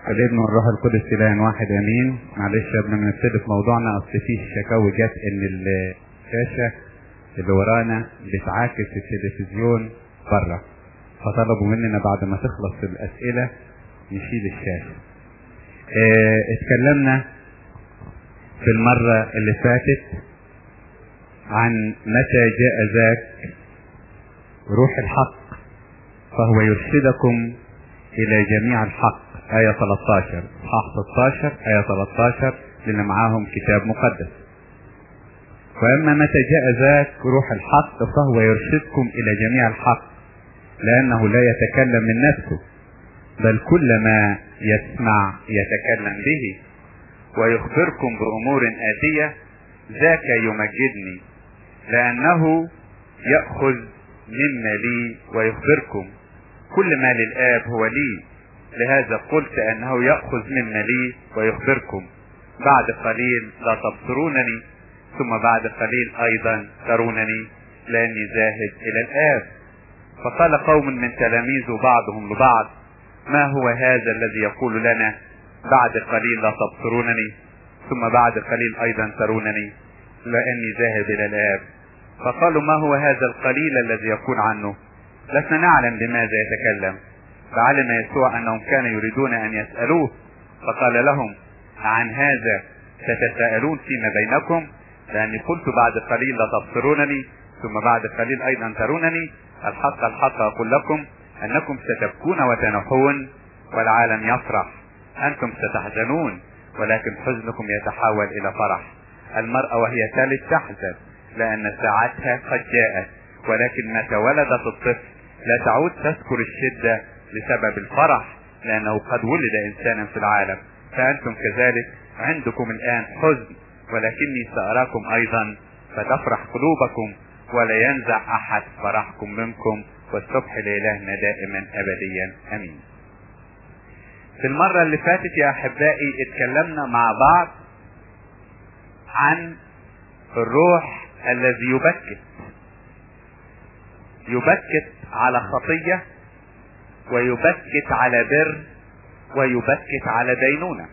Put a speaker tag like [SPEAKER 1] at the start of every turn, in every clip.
[SPEAKER 1] الابن والروح القدس إله واحد امين. معلش قبل ما نبتدي في موضوعنا، اصل في شكاوي جت ان الشاشه اللي ورانا بتعاكس التلفزيون بره، فطلبوا مننا بعد ما تخلص الاسئله نشيل الشاشه. اتكلمنا في المره اللي فاتت عن متى جاء ذاك روح الحق فهو يرشدكم الى جميع الحق، آية 13 صح 16 آية 13 للي معاهم كتاب مقدس. وأما متى جاء ذاك روح الحق فهو يرشدكم إلى جميع الحق، لأنه لا يتكلم من نفسه بل كل ما يسمع يتكلم به، ويخبركم بأمور آتية، ذاك يمجدني لأنه يأخذ مما لي ويخبركم. كل ما للآب هو لي، لهذا قلت أنه يأخذ مما لي ويخبركم. بعد قليل لا تبصرونني، ثم بعد قليل أيضا ترونني، لأني ذاهب إلى الآب. فقال قوم من تلاميذه بعضهم لبعض: ما هو هذا الذي يقول لنا بعد قليل لا تبصرونني ثم بعد قليل أيضا ترونني، لأني ذاهب إلى الآب؟ فقالوا: ما هو هذا القليل الذي يقول عنه؟ لسنا نعلم بماذا يتكلم. فعلم يسوع أنهم كانوا يريدون أن يسألوه، فقال لهم: عن هذا تتساءلون فيما بينكم؟ لأني قلت بعد قليل لا تبصرونني ثم بعد قليل أيضا ترونني. الحق الحق أقول لكم أنكم ستبكون وتنحون والعالم يفرح. أنتم ستحزنون ولكن حزنكم يتحول إلى فرح. المرأة وهي تلد تحزن لأن ساعتها قد جاءت، ولكن متى ولدت الطفل لا تعود تذكر الشدة بسبب الفرح، لأنه قد ولد إنسانا في العالم. فأنتم كذلك عندكم الآن حزن، ولكني سأراكم أيضا فتفرح قلوبكم ولا ينزع أحد فرحكم منكم، والسبح لإلهنا دائما أبديا أمين. في المرة اللي فاتت يا أحبائي اتكلمنا مع بعض عن الروح الذي يبكت على خطية، ويبكت على بر، ويبكت على دينونة.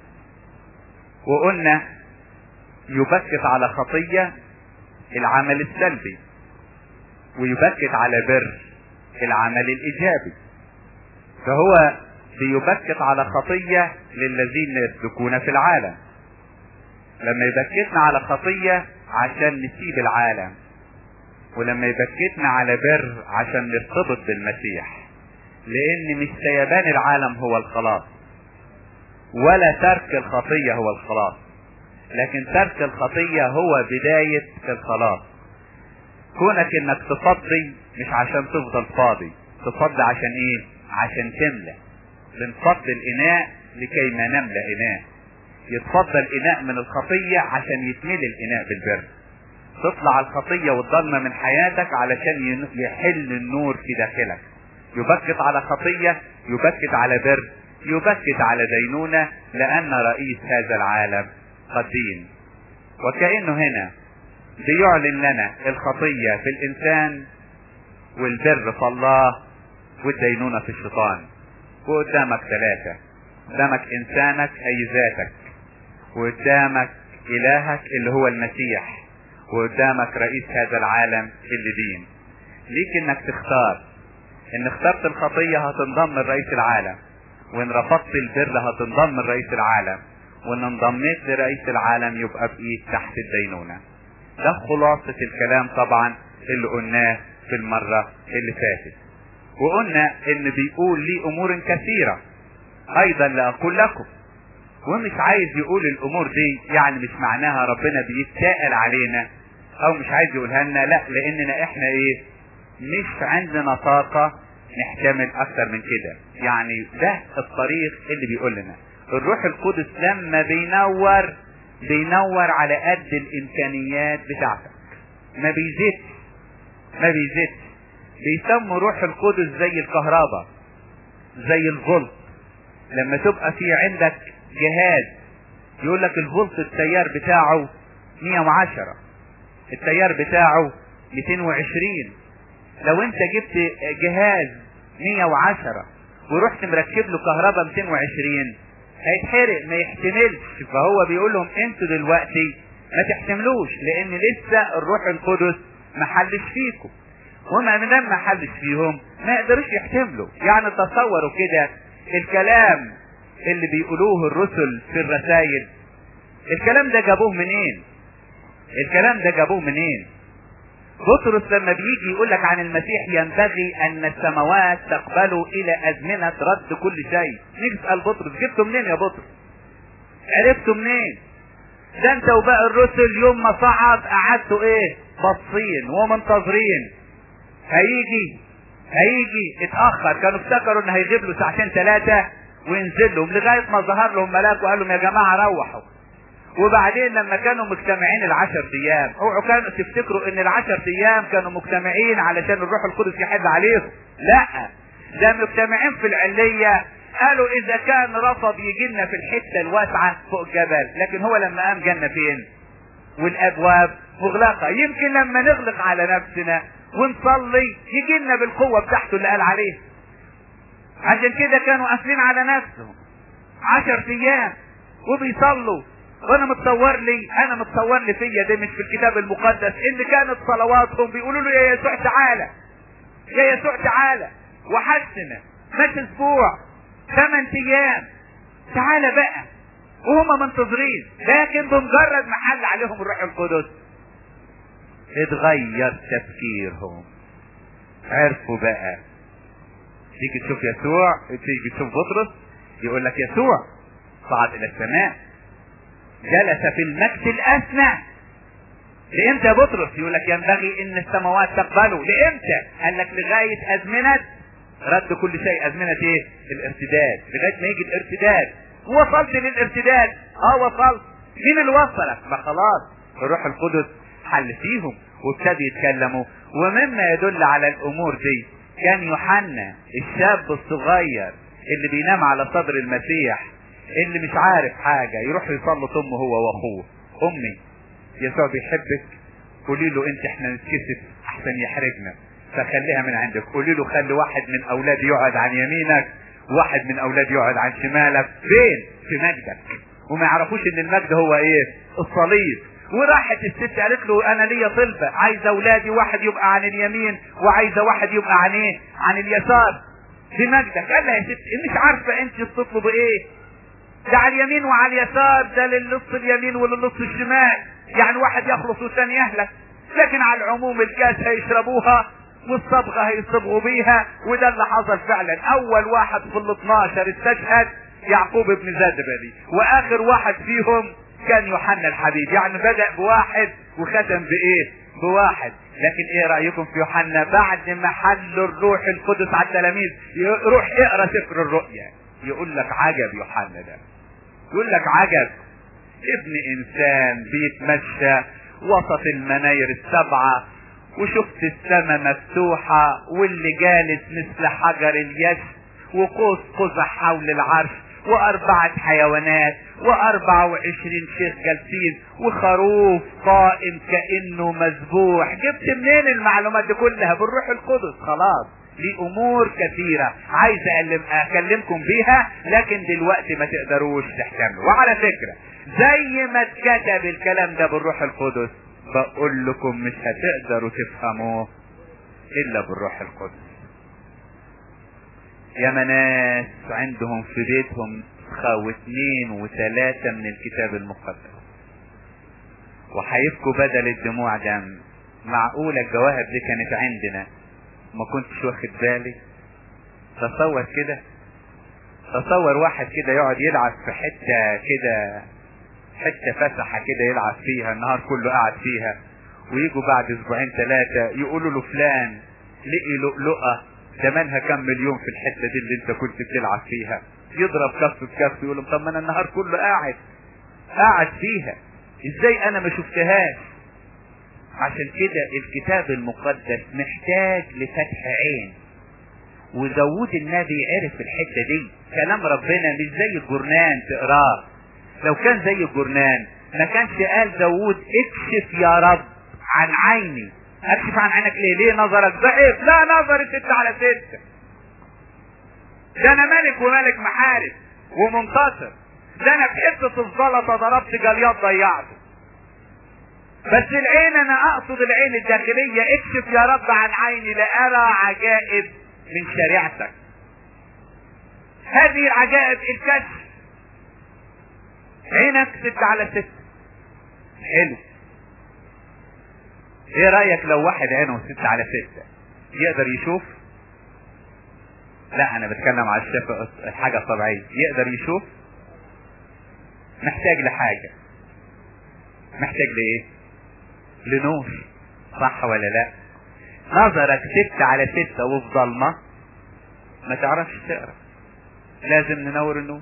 [SPEAKER 1] وقلنا يبكت على خطية العمل السلبي، ويبكت على بر العمل الإيجابي. فهو بيبكت على خطية للذين يسلكون في العالم. لما يبكتنا على خطية عشان نسيب العالم، ولما يبكتنا على بر عشان نرتبط بالمسيح، لان مش سيبان العالم هو الخلاص، ولا ترك الخطية هو الخلاص، لكن ترك الخطية هو بداية الخلاص. كونك انك تفضي مش عشان تفضل فاضي، تفضي عشان ايه؟ عشان تملى. بنفضي الاناء لكي ما نملى اناء. يتفضل الاناء من الخطية عشان يتملي الاناء بالبر. تطلع الخطية والظلمة من حياتك علشان يحل النور في داخلك. يبكت على خطية، يبكت على بر، يبكت على دينونة، لأن رئيس هذا العالم قد دين. وكأنه هنا بيعلن لنا الخطية في الإنسان، والبر في الله، والدينونة في الشيطان. وقدامك ثلاثة: قدامك إنسانك أي ذاتك، وقدامك إلهك اللي هو المسيح، وقدامك رئيس هذا العالم اللي دين. ليك انك تختار. ان اخترت الخطية هتنضم لرئيس العالم، وان رفضت البر هتنضم لرئيس العالم، وان انضميت لرئيس العالم يبقى بقيت تحت الدينونة. ده خلاصة الكلام طبعا اللي قلناه في المرة اللي فاتت. وقلنا ان بيقول لي امور كثيرة ايضا لا اقول لكم. ومش عايز يقول الامور دي يعني مش معناها ربنا بيتساءل علينا او مش عايز يقولها لنا، لا، لاننا احنا ايه؟ مش عندنا طاقة نحتمل اكتر من كده. يعني ده الطريق اللي بيقول لنا الروح القدس لما بينور على قد الامكانيات بتاعتك، ما بيزيدش. بيسموا روح القدس زي الكهرباء، زي الفولت. لما تبقى في عندك جهاز يقول لك الفولت التيار بتاعه 110، التيار بتاعه 220. لو انت جبت جهاز 110 ورحت مركب له كهرباء 220 هيتحرق ما يحتملش. فهو بيقول لهم انتوا دلوقتي ما تحتملوش لان لسه الروح القدس ما حلش فيكم، وما دام ما حلش فيهم ما يقدروش يحتملوا. يعني تصوروا كده الكلام اللي بيقولوه الرسل في الرسائل، الكلام ده جابوه منين؟ الكلام ده جابوه منين؟ بطرس لما بيجي يقول لك عن المسيح ينبغي ان السماوات تقبلوا الى ازمنة رد كل شيء، نيجي نسأل بطرس جبتوا منين يا بطرس؟ عرفتوا منين؟ ده انت وباقي الرسل يوم ما صعد قعدتوا ايه؟ باصين ومنتظرين هيجي اتأخر، كانوا افتكروا ان هيغيب له ساعتين ثلاثة وينزل لهم لغاية ما ظهر لهم ملاك وقال لهم يا جماعة روحوا. وبعدين لما كانوا مجتمعين 10 ايام، اوعوا كانوا تفتكروا ان 10 ايام كانوا مجتمعين علشان الروح القدس يحل عليهم، لا، ده مجتمعين في العلية. قالوا اذا كان رفض يجي لنا في الحتة الواسعة فوق الجبل، لكن هو لما قام جالنا فين؟ والابواب مغلقة. يمكن لما نغلق على نفسنا ونصلي يجي لنا بالقوة بتاعته اللي قال عليه. عشان كده كانوا قافلين على نفسهم 10 ايام وبيصلوا. وانا متصور لي فيا ده مش في الكتاب المقدس ان كانت صلواتهم بيقولوا له يا يسوع تعالى، يا يسوع تعالى وحسنا، مش اسبوع 8 ايام تعالى بقى، وهم منتظرين. لكن بمجرد ما حل عليهم الروح القدس اتغير تفكيرهم، عرفوا بقى. تيجي تشوف يسوع، تيجي تشوف بطرس يقول لك يسوع صعد الى السماء جلس في المجد الاسنى. لامتى يا بطرس؟ يقول لك ينبغي ان السماوات تقبله. لامتى؟ قال لك لغاية ازمنة رد كل شيء. ازمنة ايه؟ الارتداد، لغاية ما يجي الارتداد. وصلت للارتداد؟ وصلت. مين اللي وصلك؟ ما خلاص الروح القدس حل فيهم وابتدوا يتكلموا. ومما يدل على الامور دي كان يوحنا الشاب الصغير اللي بينام على صدر المسيح، اللي مش عارف حاجة، يروح يصلي امه هو واخوه. امي يسوع بيحبك، قولي له انت احنا نتكسف احسن يحرجنا، فخليها من عندك. قولي له خلي واحد من اولادي يقعد عن يمينك وواحد من اولادي يقعد عن شمالك. فين؟ في مجدك. وما يعرفوش ان المجد هو ايه؟ الصليب. وراحت الست قالت له انا ليا طلبة، عايزة اولادي واحد يبقى عن اليمين وعايزة واحد يبقى عن ايه؟ عن اليسار في مجدك. قال لها يا ست مش عارفة انت بتطلب ايه؟ ده على اليمين وعلى اليسار، ده للنص اليمين وللنص الشمال، يعني واحد يخلص والثاني يهلك. لكن على العموم الكاس هيشربوها والصبغة هيصبغوا بيها. وده اللي حصل فعلا. اول واحد في ال12 استشهد يعقوب ابن زدبلي، واخر واحد فيهم كان يوحنا الحبيب. يعني بدأ بواحد وختم بايه؟ بواحد. لكن ايه رأيكم في يوحنا بعد ما حل الروح القدس على التلاميذ؟ روح اقرا سفر الرؤيا، يقول لك عجب يوحنا ده، يقول لك عجب. ابن انسان بيتمشى وسط المناير السبعة، وشفت السماء مفتوحة واللي جالس مثل حجر اليش، وقوس قزح حول العرش، و4 حيوانات، و24 شيخ جالسين، وخروف قائم كأنه مذبوح. جبت منين المعلومات دي كلها؟ بالروح القدس. خلاص دي امور كثيرة عايز اكلمكم بيها، لكن دلوقتي ما تقدروش تحتملوا. وعلى فكرة زي ما اتكتب الكلام ده بالروح القدس، بقول لكم مش هتقدروا تفهموه الا بالروح القدس. يا ناس عندهم في بيتهم 2 و3 من الكتاب المقدس وهيبكوا بدل الدموع دم. معقولة الجواهر دي كانت عندنا ما كنتش واخد بالي؟ تصور كده، تصور واحد كده يقعد يلعب في حتة كده، حتة فسحة كده يلعب فيها النهار كله قاعد فيها، ويجوا بعد 2 3 يقولوا له فلان لقي لؤلؤة ثمنها كم مليون في الحتة دي اللي انت كنت بتلعب فيها. يضرب كف بكف يقول لهم طب ما انا النهار كله قاعد فيها، ازاي انا ما شفتهاش؟ عشان كده الكتاب المقدس محتاج لفتح عين. وداود النبي عرف الحتة دي. كلام ربنا مش زي الجرنان تقراه. لو كان زي الجرنان ما كانش قال داود اكشف يا رب عن عيني. اكشف عن عينك ليه نظرك ضعيف؟ لا، نظري 6 على 6. ده انا ملك وملك محارب ومنتصر.
[SPEAKER 2] ده انا في حته الزلطه ضربت جليات ضيعته. بس العين انا اقصد العين الداخليه. اكشف يا رب عن عيني لارى عجائب من شريعتك. هذه العجائب الكشف. عينك 6/6. حلو. ايه رأيك لو واحد عينه 6/6 يقدر يشوف؟ لا انا بتكلم على الحاجة الطبيعية. يقدر يشوف؟ محتاج لحاجة. محتاج لايه؟ لنور. صح ولا لا؟ نظرك 6/6 وفي ضلمة ما تعرفش تقرأ. لازم ننور النور.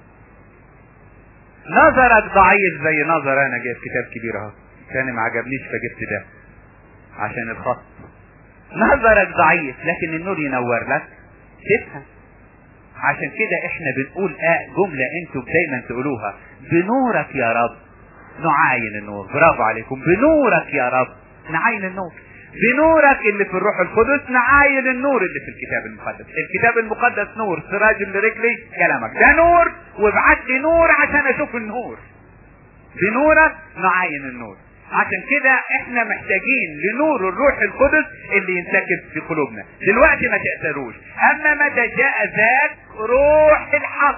[SPEAKER 2] نظرك ضعيف زي نظر انا. جايب كتاب كبير اهو كان ما عجبنيش فجبت ده عشان الخط. نظرك ضعيف لكن النور ينور لك تفهم. عشان كده احنا بنقول جملة انتوا دايما تقولوها: بنورك يا رب نعاين النور. برافو عليكم. بنورك يا رب نعاين النور. بنورك اللي في الروح القدس نعاين النور اللي في الكتاب المقدس. الكتاب المقدس نور سراج لرجلي، كلامك ده نور، وابعت لي نور عشان اشوف النور. بنورك نعاين النور. عشان كده احنا محتاجين لنور الروح القدس اللي ينسكب في قلوبنا. دلوقتي ما تأثروش. اما متى جاء ذاك روح الحق،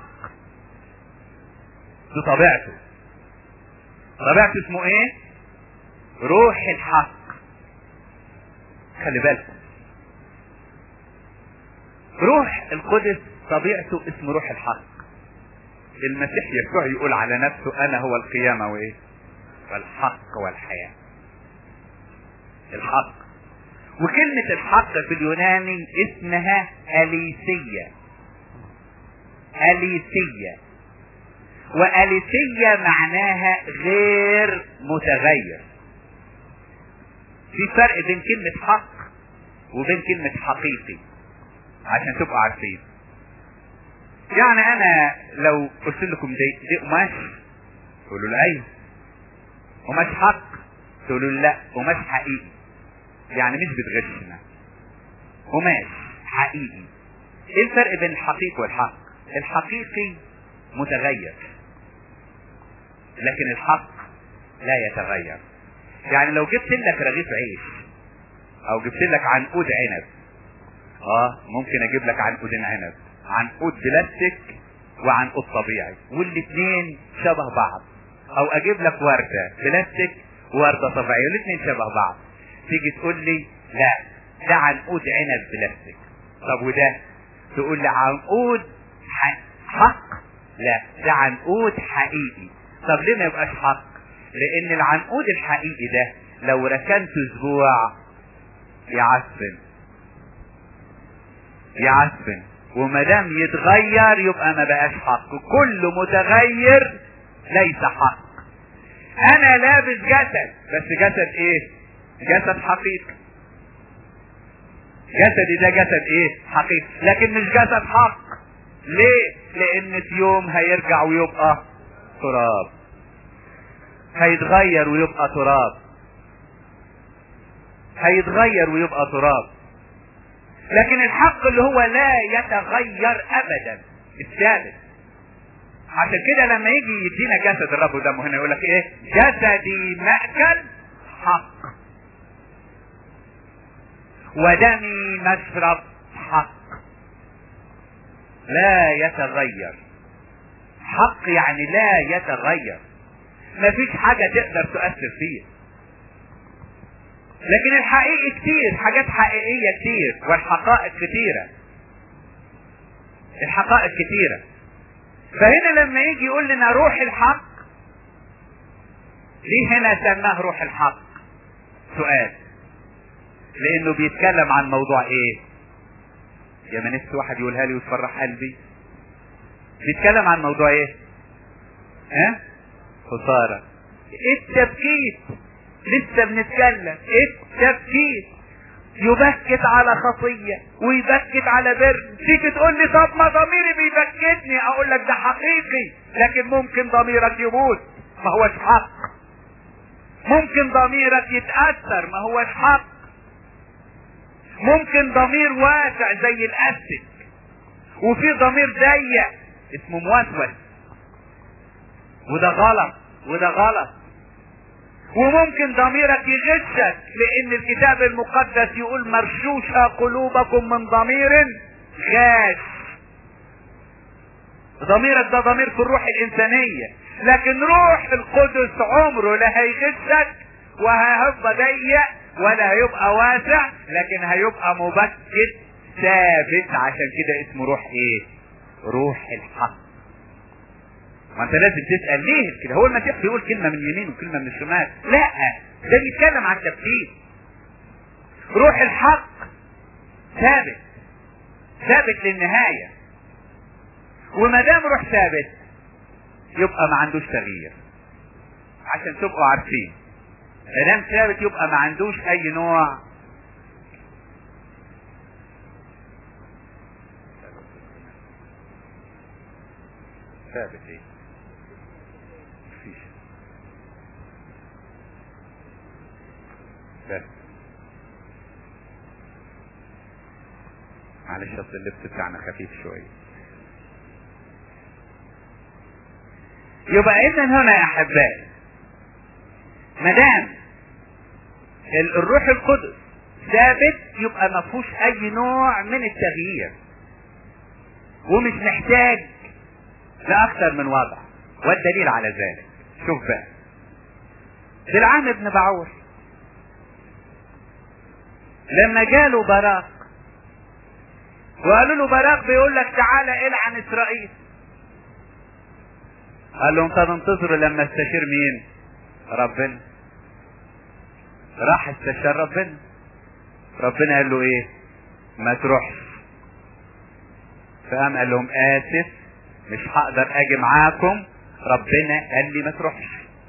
[SPEAKER 2] دي طبيعته. طبيعته اسمه ايه؟ روح الحق. خلي بالكم، روح القدس طبيعته اسمه روح الحق. المسيح يسوع يقول على نفسه: انا هو القيامة وايه؟ والحق والحياة. الحق. وكلمة الحق في اليوناني اسمها أليسية. أليسية. وأليسية معناها غير متغير. في فرق بين كلمة حق وبين كلمة حقيقي عشان تبقوا عارفين. يعني انا لو قلت لكم دي قماش تقولوا لي ايوه. قماش حق تقولوا لي لا قماش حقيقي. يعني مش بتغشنا، قماش حقيقي. ايه الفرق بين الحقيقي والحق؟ الحقيقي متغير لكن الحق لا يتغير. يعني لو جبت لك رغيف عيش او جبت لك عنقود عنب، ممكن اجيب لك عنقودين عنب، عنقود بلاستيك وعنقود طبيعي، والاثنين شبه بعض. او اجيب لك وردة بلاستيك ووردة طبيعية والاثنين شبه بعض. تيجي تقول لي لا ده عنقود عنب بلاستيك. طب وده؟ تقول لي عنقود حق. لا ده عنقود حقيقي. طب ليه ما يبقاش حق؟ لان العنقود الحقيقي ده لو ركنته اسبوع يعفن، ومادام يتغير يبقى ما بقاش حق. كل متغير ليس حق. انا لابس جسد، بس جسد ايه؟ جسد حقيقي. جسدي ده جسد ايه؟ حقيقي، لكن مش جسد حق. ليه؟ لان في يوم هيرجع ويبقى تراب، هيتغير ويبقى تراب، هيتغير ويبقى تراب. لكن الحق اللي هو لا يتغير ابدا، الثابت. عشان كده لما يجي يدينا جسد الرب ودمه هنا يقول لك ايه؟ جسدي مأكل حق ودمي مشرب حق لا يتغير. حق يعني لا يتغير، مفيش حاجة تقدر تؤثر فيه. لكن الحقيقي كتير، حاجات حقيقية كتير، والحقائق كتيرة. الحقائق كتيرة. فهنا لما يجي يقول لنا روح الحق، ليه هنا سماه روح الحق؟ سؤال. لانه بيتكلم عن موضوع ايه؟ يا ما نفسي واحد يقولها لي وتفرح قلبي. بيتكلم عن موضوع ايه؟ خسارة. التبكيت. لسه بنتكلم. التبكيت يبكت على خطية ويبكت على بر. تيجي تقول لي طب ما ضميري بيبكتني، اقول لك ده حقيقي، لكن ممكن ضميرك يموت، ما هوش حق. ممكن ضميرك يتأثر، ما هوش حق. ممكن ضمير واسع زي الاسد، وفي ضمير ضيق اسمه موسوس. وده غلط وده غلط. وممكن ضميرك يغشك، لان الكتاب المقدس يقول مرشوشة قلوبكم من ضمير غاش. ضميرك ده ضمير في الروح الانسانية، لكن روح القدس عمره لا هيغشك وهيبقى ضيق ولا هيبقى واسع، لكن هيبقى مبكت ثابت. عشان كده اسمه روح ايه؟ روح الحق. ما انت لازم تسأل ليه كده؟ هو المسيح بيقول كلمة من اليمين وكلمة من الشمال؟ لا، ده بيتكلم عن التفكير. روح الحق ثابت، ثابت للنهاية. وما دام روح ثابت يبقى ما عندوش تغيير. عشان تبقوا عارفين، ما دام ثابت يبقى ما عندوش اي نوع ثابت. ايه؟ مفيش ثابت. معلش اصل اللبس بتاعنا خفيف شويه. يبقى اذا هنا يا احبائي، ما دام الروح القدس ثابت يبقى ما فيهوش اي نوع من التغيير، ومش محتاج لاكثر من وضع. والدليل على ذلك شوف بقى بلعام بن بعور لما جاله براق وقالوا له براق بيقول لك تعالى العن اسرائيل، قال لهم طب انتظروا لما استشير مين؟ ربنا. راح استشار ربنا. ربنا قال له ايه؟ ما تروحش. فقام قال لهم اسف مش هقدر اجي معاكم، ربنا قال لي ما تروحش.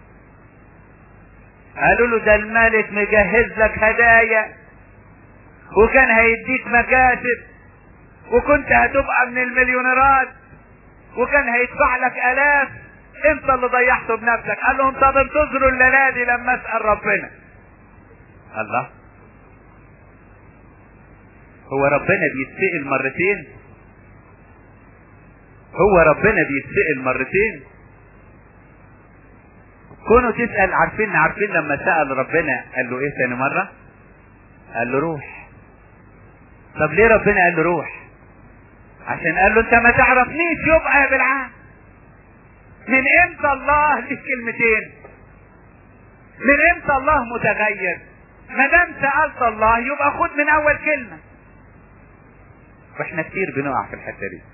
[SPEAKER 2] قالوا له ده الملك مجهز لك هدايا وكان هيديك مكاسب وكنت هتبقى من المليونيرات وكان هيدفع لك الاف، انت اللي ضيعته بنفسك. قال لهم طب انتظروا الليله دي لما اسال ربنا. الله، هو ربنا بيتسأل مرتين؟ هو ربنا بيتسأل مرتين؟ كونوا تسأل. عارفين لما سأل ربنا قال له ايه ثاني مرة؟ قال له روح. طب ليه ربنا قال له روح؟ عشان قال له انت ما تعرفنيش يبقى يا بلعام. من امتى الله ليه كلمتين؟ من امتى الله متغير؟ ما دام سألت الله يبقى خد من اول كلمة. واحنا كتير بنقع في الحتة دي.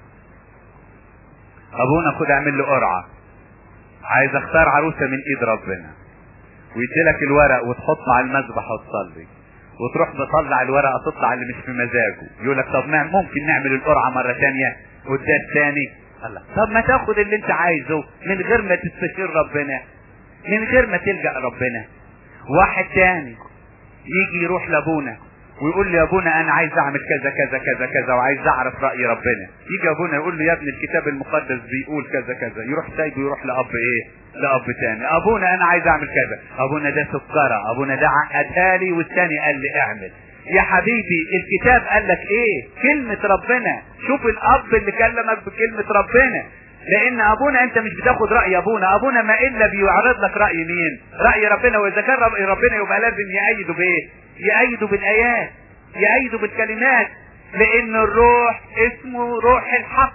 [SPEAKER 2] ابونا خد اعمل له قرعة، عايز اختار عروسة من ايد ربنا، ويديلك الورق وتحطه على المذبح وتصلي، وتروح تطلع الورقة تطلع اللي مش في مزاجه. يقول لك طب ممكن نعمل القرعة مرة تانية وده الثاني. الله، طب ما تاخد اللي انت عايزه من غير ما تستشير ربنا، من غير ما تلجأ ربنا. واحد تاني يجي يروح لابونا ويقول لي يا ابونا انا عايز اعمل كذا كذا كذا كذا وعايز اعرف رأي ربنا. يجي ابونا يقول له يا ابني الكتاب المقدس بيقول كذا كذا، يروح سايبه يروح لاب ايه؟ لاب تاني. ابونا انا عايز اعمل كذا، ابونا ده سكرة، ابونا ده عقدها لي، والتاني قال لي اعمل. يا حبيبي الكتاب قال لك ايه؟ كلمة ربنا. شوف الاب اللي كلمك بكلمة ربنا، لان ابونا انت مش بتاخد رأي ابونا ما الا بيعرض لك رأي مين؟ رأي ربنا. واذا كان رأي ربنا يبقى لازم يأيده بايه؟ يأيده بالايات، يأيده بالكلمات، لان الروح اسمه روح الحق.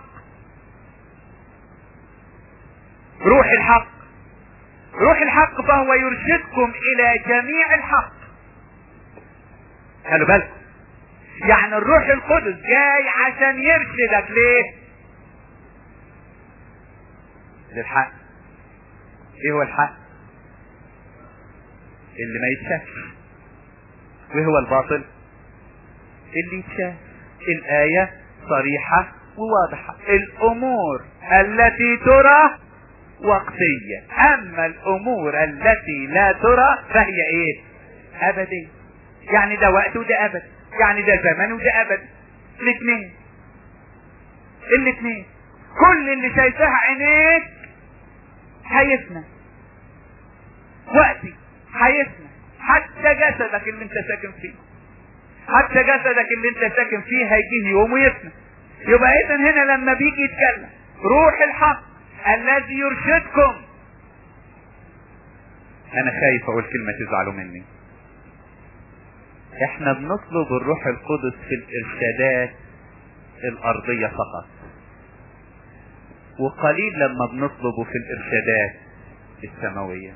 [SPEAKER 2] روح الحق، روح الحق فهو يرشدكم الى جميع الحق. خلوا بالكم، يعني الروح القدس جاي عشان يرشدك ليه؟ للحق. ايه هو الحق؟ اللي ما يتشافش. وايه هو الباطل؟ اللي يتشاف. الآية صريحة وواضحة، الامور التي ترى وقتية، اما الامور التي لا ترى فهي ايه؟ ابدية. يعني ده وقت وده ابد، يعني ده زمن وده ابد. الاثنين كل اللي شايفها عينيك هيفنى، وقتي هيفنى، حتى جسدك اللي انت ساكن فيه، حتى جسدك اللي انت ساكن فيه هيجيه يوم ويفنى. يبقى اذا هنا لما بيجي يتكلم روح الحق الذي يرشدكم انا خايف اقول كلمة تزعلوا مني. احنا بنطلب الروح القدس في الارشادات الارضية فقط، وقليل لما بنطلبه في الارشادات السماوية.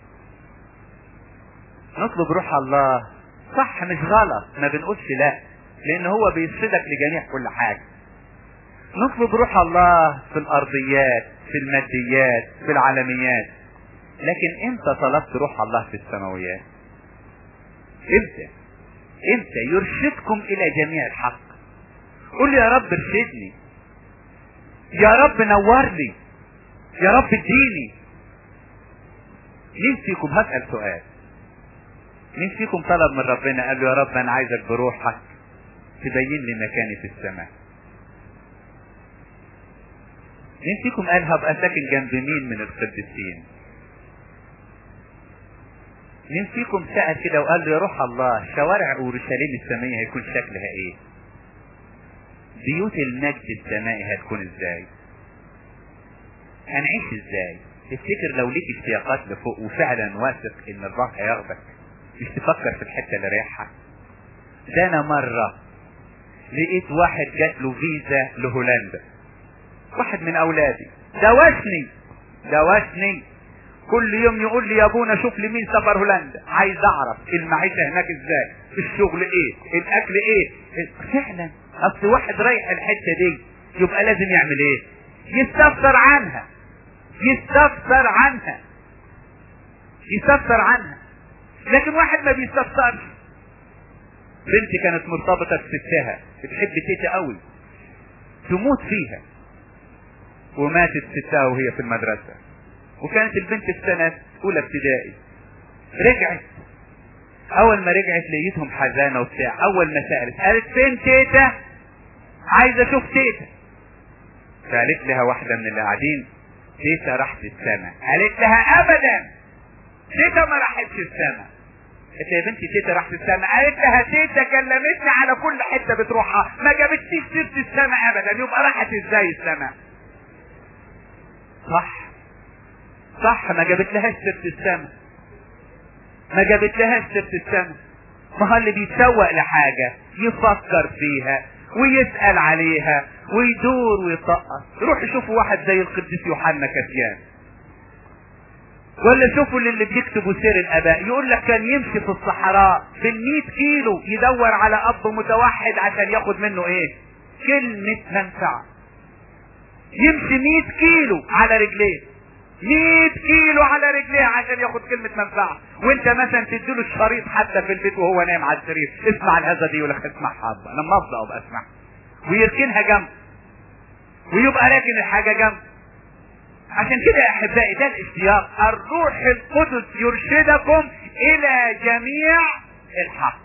[SPEAKER 2] نطلب روح الله صح، مش غلط، ما بنقولش لا، لان هو بيرشدك لجميع كل حاجة. نطلب روح الله في الارضيات، في الماديات، في العالميات، لكن امتى طلبت روح الله في السماويات؟ امتى يرشدكم الى جميع الحق؟ قول لي يا رب ارشدني، يا رب نور لي، يا رب اديني. مين فيكم، هسأل سؤال، مين فيكم طلب من ربنا قال له يا رب انا عايزك بروحك تبين لي مكاني في السماء؟ مين فيكم قال هبقى ساكن جنب مين من القديسين؟ مين فيكم سأل كده وقال له يا روح الله شوارع اورشليم السمائية هيكون شكلها ايه؟ بيوت المجد السمائي هتكون ازاي؟ هنعيش ازاي؟ تفتكر لو ليك اشتياقات لفوق وفعلا واثق ان الروح هياخدك، مش تفكر في الحتة اللي رايحها؟ ده انا مرة لقيت واحد جات له فيزا لهولندا، واحد من اولادي دوشني كل يوم يقول لي يا ابونا شوف لي مين سافر هولندا، عايز اعرف المعيشة هناك ازاي، الشغل ايه، الاكل ايه. فعلا اصل واحد رايح الحتة دي يبقى لازم يعمل ايه؟ يستفسر عنها. لكن واحد ما بيستفسرش. بنتي كانت مرتبطة بستها، بتحب تيتا قوي، تموت فيها، وماتت ستها وهي في المدرسة، وكانت البنت في سنة اولى ابتدائي. رجعت، اول ما رجعت لقيتهم حزانة وبتاع، اول ما سألت قالت فين تيتا؟ عايزة اشوف تيتا. فقالت لها واحدة من اللي قاعدين تيتا راحت السما. قالت لها ابدا تيتا ما راحتش السما. قالت لها يا بنتي تيتا راحت السما. قالت لها تيتا كلمتني على كل حتة بتروحها، ما جابتنيش سيرة السما ابدا، يبقى راحت ازاي السما؟ صح، ما جابت لهاش سيرة السما. ما هو اللي بيتسوق لحاجة يفكر فيها ويسأل عليها ويدور ويطقس. روح شوفوا واحد زي القديس يوحنا كسيان، ولا شوفوا اللي بيكتبوا سير الاباء، يقول لك كان يمشي في الصحراء بال100 كيلو يدور على اب متوحد عشان ياخد منه ايه؟ كلمة منفعة. يمشي 100 كيلو على رجليه، 100 كيلو على رجليه عشان ياخد كلمة منفعة. وانت مثلا تديله الشريط حتى في البيت وهو نايم على السرير، اسمع الهزة دي، يقول لك اسمعها ابا لما افضى ابقى اسمعها، ويركنها جنب ويبقى راكن الحاجة جنب. عشان كده يا احبائي ده الاشتياق. الروح القدس يرشدكم الى جميع الحق.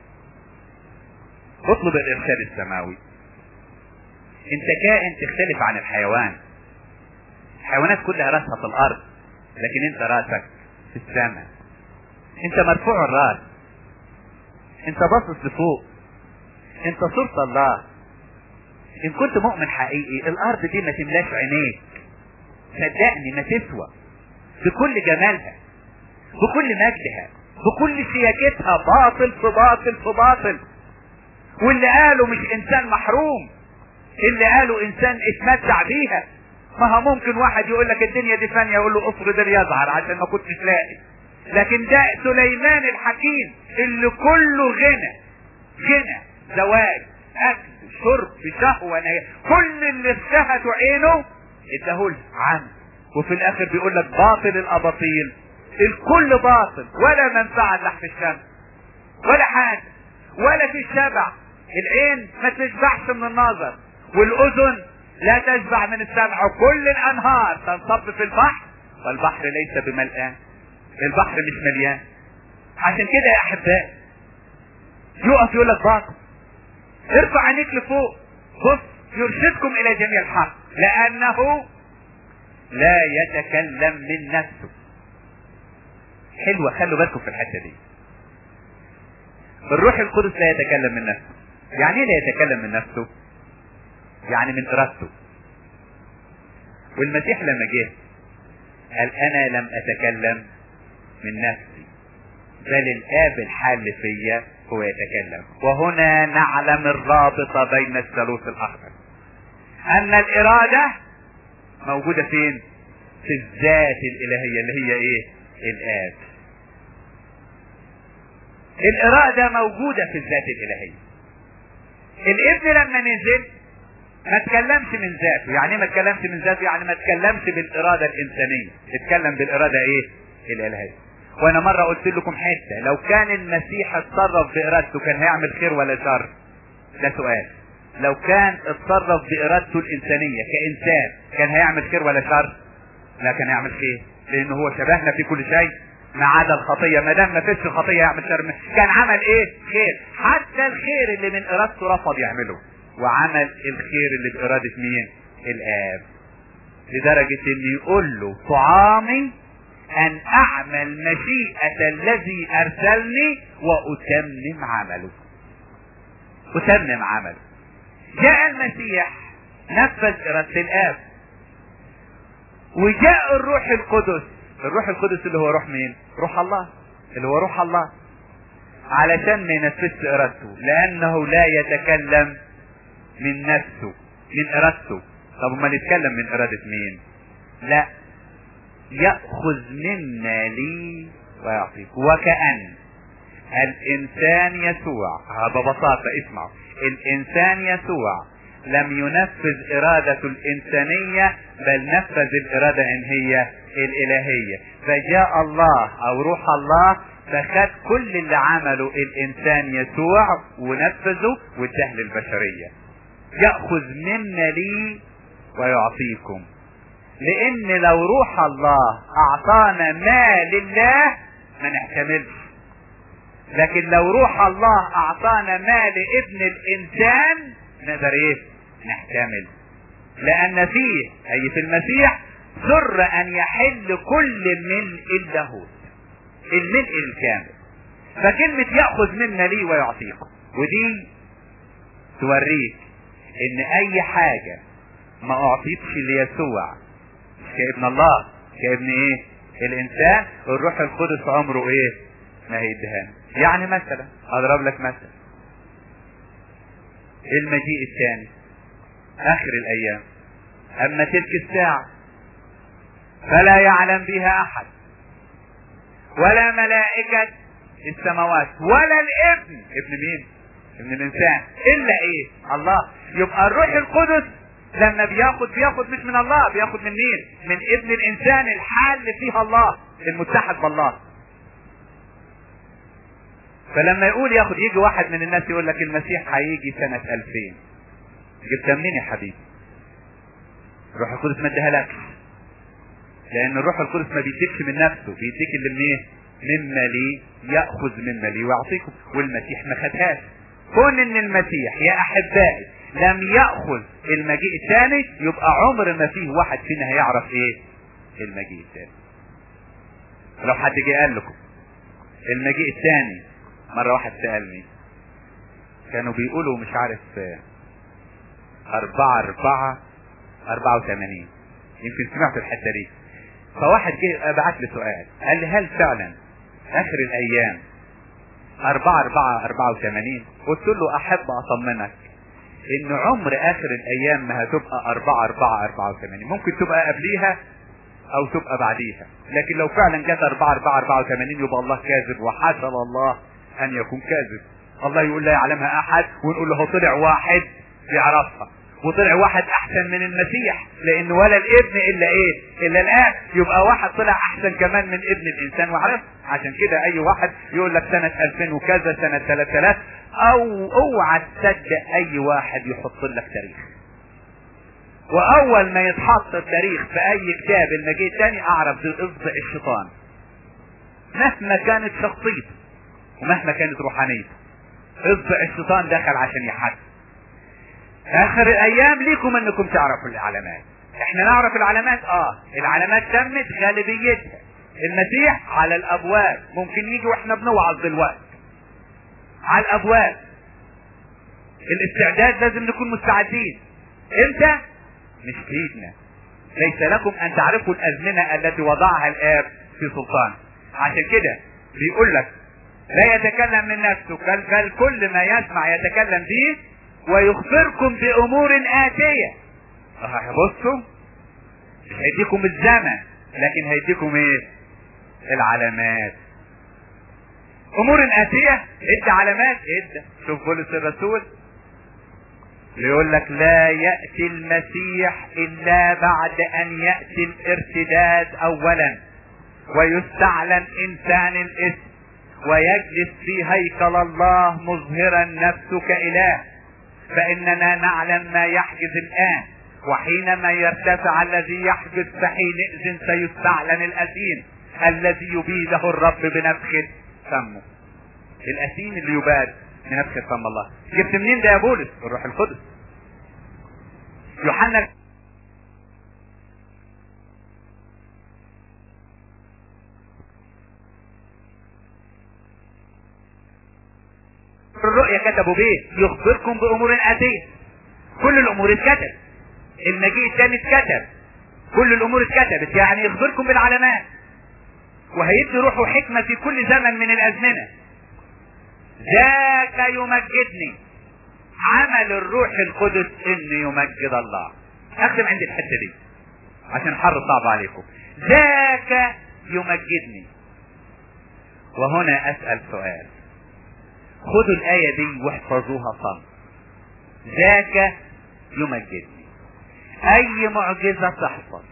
[SPEAKER 2] اطلب الارشاد السماوي. انت كائن تختلف عن الحيوان. الحيوانات كلها راسها في الارض، لكن انت راسك في السماء. انت مرفوع الراس، انت باصص لفوق، انت صورة الله. ان كنت مؤمن حقيقي الارض دي ما تملاش عينيك، صدقني ما تسوى، بكل جمالها، بكل مجدها، بكل سياجتها، باطل في باطل في باطل. واللي قالوا مش انسان محروم، اللي قالوا انسان اتمتع بيها. ما هو ممكن واحد يقول لك الدنيا دي فانية، يقول له افرض يظهر عشان ما كنتش لاقي. لكن ده سليمان الحكيم اللي كله غنى، زواج، اكل، شرب، شهوة، كل اللي اشتهته عينه اداهولها عنه. وفي الاخر بيقول لك باطل الاباطيل، الكل باطل، ولا منفعة تحت الشمس ولا حاجة، ولا في شبع. العين ما تشبعش من النظر، والاذن لا تشبع من السمع، وكل الانهار تنصب في البحر والبحر ليس بملآن. البحر مش مليان. عشان كده يا احبائي يقف يقول لك باطل. ارفع عينيك لفوق، بص يرشدكم الى جميع الحق، لانه لا يتكلم من نفسه. حلوة، خلوا بالكم في الحتة دي. الروح القدس لا يتكلم من نفسه. يعني ايه لا يتكلم من نفسه؟ يعني من ارادته. والمسيح لما جه قال انا لم اتكلم من نفسي، بل الآب الحال فيا هو يتكلم. وهنا نعلم الرابطة بين الثالوث الأخضر، أن الإرادة موجودة فين؟ في الذات الإلهية اللي هي إيه؟ الآب. الإرادة موجودة في الذات الإلهية. الابن لما نزل ما تكلمش من ذاته. يعني ما تكلمش من ذاته؟ يعني ما تكلمش بالإرادة الإنسانية، اتكلم بالإرادة إيه؟ الإلهية. وأنا مرة قلت لكم حتة، لو كان المسيح اتصرف بإرادته كان هيعمل خير ولا شر؟ ده سؤال. لو كان اتصرف بإرادته الإنسانية كإنسان كان هيعمل خير ولا شر؟ لا، كان هيعمل خير، لأنه هو شبهنا في كل شيء ما عدا الخطية. ما دام ما فيش خطية يعمل شر، كان عمل ايه؟ خير. حتى الخير اللي من ارادته رفض يعمله، وعمل الخير اللي بارادة مين؟ الاب. لدرجة ان يقول له طعامي ان اعمل مشيئة الذي ارسلني واتمم عمله. اتمم عمله. جاء المسيح نفذ ارادة الاب، وجاء الروح القدس. الروح القدس اللي هو روح مين؟ روح الله، اللي هو روح الله، علشان ما ينفذش ارادته، لانه لا يتكلم من نفسه من ارادته. طب ما يتكلم من ارادة مين؟ لا، يأخذ مما لي ويعطيك. وكأن الانسان يسوع، هذا ببساطة اسمعوا، الانسان يسوع لم ينفذ ارادته الانسانية، بل نفذ الارادة ان هي الالهية. فجاء الله او روح الله فخد كل اللي عمله الانسان يسوع ونفذه واداه للبشرية. يأخذ مما لي ويعطيكم. لان لو روح الله اعطانا ما لله ما نحتملش، لكن لو روح الله اعطانا ما لابن الانسان نقدر ايه؟ نحتمل. لان فيه اي في المسيح سر ان يحل كل ملء اللاهوت، الملء الكامل. فكلمة يأخذ منا لي ويعطيكم، ودي توريك ان اي حاجة ما اعطيتش ليسوع كابن الله، كابن ايه؟ الانسان، الروح القدس عمره ايه؟ ما هيدهان. يعني مثلا اضرب لك مثل، المجيء الثاني اخر الايام، اما تلك الساعة فلا يعلم بها احد ولا ملائكة السماوات ولا الابن. ابن مين؟ ابن الانسان. الا ايه؟ الله. يبقى الروح القدس لما بياخد مش من الله، بياخد من مين؟ من ابن الانسان الحال فيها الله، المتحد بالله. فلما يقول ياخد، يجي واحد من الناس يقول لك المسيح هيجي سنة 2000. جبتها منين يا حبيبي؟ الروح القدس ما ادهالكش، لان الروح القدس ما بيديكش من نفسه، بيديك اللي من ايه؟ مما لي، يأخذ مما لي ويعطيكم. والمسيح ما خدهاش. كون ان المسيح يا احبائي لم يأخذ المجيء الثاني، يبقى عمر ما فيه واحد فينا هيعرف ايه؟ المجيء الثاني. لو حد جه قال لكم المجيء الثاني، مرة واحد سألني، كانوا بيقولوا مش عارف 84 يمكن سمعت الحتة دي. فواحد جه بعت لي سؤال، قال لي هل فعلا اخر الايام 84؟ قلت له احب اطمنك ان عمر اخر الايام ما هتبقى 84. ممكن تبقى قبليها او تبقى بعديها، لكن لو فعلا جت 84 يبقى الله كاذب، وحاشا الله ان يكون كاذب. الله يقول لا يعلمها احد، ونقول له طلع واحد يعرفها، وطلع واحد احسن من المسيح، لان ولا الابن الا ايه؟ الا الاب. يبقى واحد طلع احسن كمان من ابن الانسان وعرف. عشان كده اي واحد يقول لك سنة 2000 وكذا، سنة 3000، او اوعى تصدق اي واحد يحط لك تاريخ. واول ما يتحط التاريخ في اي كتاب المجيء الثاني اعرف باصبع الشيطان، مهما كانت شخصيته ومهما كانت روحانيته، اصبع الشيطان دخل عشان يحدد. اخر الايام ليكم انكم تعرفوا العلامات. احنا نعرف العلامات، العلامات تمت غالبيتها. المسيح على الابواب، ممكن يجي واحنا بنوعظ دلوقتي على الابواب. الاستعداد لازم نكون مستعدين. امتى؟ مش في ايدنا. ليس لكم ان تعرفوا الازمنة التي وضعها الاب في سلطان. عشان كده بيقول لك لا يتكلم من نفسه بل كل ما يسمع يتكلم به ويخبركم بامور اتيه. بصوا مش هيديكم الزمن لكن هيديكم ايه؟ العلامات. امور اتيه ادى علامات ادى. شوف بولس الرسول يقول لك لا يأتي المسيح الا بعد ان يأتي الارتداد اولا ويستعلن انسان الاسم ويجلس في هيكل الله مظهرا نفسه كإله، فإننا نعلم ما يحجز الآن، وحينما يرتفع الذي يحجز فحينئذ سيستعلن الأثيم الذي يبيده الرب بنفخة فمه. الأثيم اللي يباد بنفخة فم الله. جبت منين ده يا بولس؟ الروح القدس. يوحنا الرؤيا كتبوا بيه يخبركم بامور اتيه. كل الامور اتكتب، المجيء الثاني اتكتب، كل الامور اتكتبت، يعني يخبركم بالعلامات وهيدي روحه حكمة في كل زمن من الازمنة. ذاك يمجدني. عمل الروح القدس ان يمجد الله. اختم عند الحتة دي عشان حر صعب عليكم. ذاك يمجدني. وهنا اسأل سؤال، خدوا الآية دي واحفظوها صم. ذاك يمجدني. أي معجزة تحصل،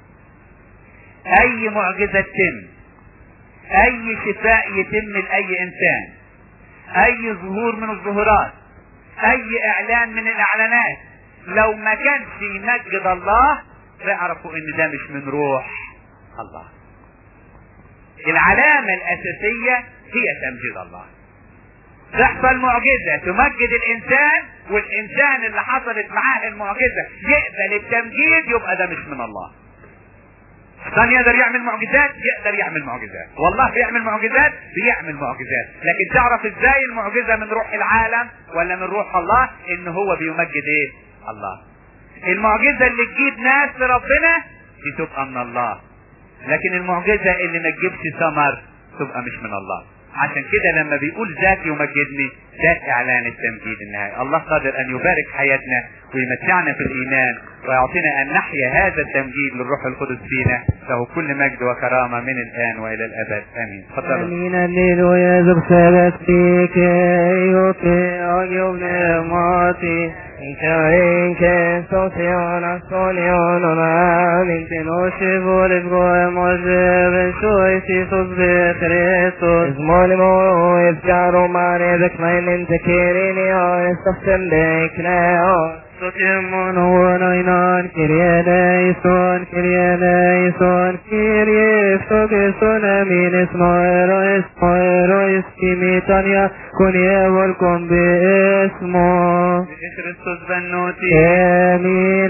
[SPEAKER 2] أي معجزة تتم، أي شفاء يتم لأي إنسان، أي ظهور من الظهورات، أي إعلان من الإعلانات، لو ما كانش يمجد الله فاعرفوا إن ده مش من روح الله. العلامة الأساسية هي تمجيد الله. تحصل معجزة تمجد الانسان والانسان اللي حصلت معاه المعجزة يقبل التمجيد، يبقى ده مش من الله. الشيطان يقدر يعمل معجزات، يقدر يعمل معجزات، والله بيعمل معجزات، بيعمل معجزات، لكن تعرف ازاي المعجزة من روح العالم ولا من روح الله؟ ان هو بيمجد ايه؟ الله. المعجزة اللي تجيب ناس لربنا دي تبقى من الله، لكن المعجزة اللي ما تجيبش ثمر تبقى مش من الله. عشان كده لما بيقول ذاك يمجدني ده اعلان التمجيد النهائي. الله قادر ان يبارك حياتنا ويمتعنا في الايمان ويعطينا ان نحيا هذا التمجيد للروح القدس فينا. له كل مجد وكرامة من الان والى الابد امين. تفضلوا.
[SPEAKER 3] امين. الليلويا زبسبت فيك يوكي اجيب نعماتي انك صوتيون صونيون من تنوشي بولد قوي مجيب شوي سيسوس بخريستوس اسموني مو يفجعروا ماني ذكمين انت كيريني يستخدم بكنايون صوتيمون هو ناينان كريانيسون كريانيسون كريستوكسون امين اسمو اسكيميتانيا كوني ولكم باسمه
[SPEAKER 2] كريستوس بنوتي
[SPEAKER 3] امين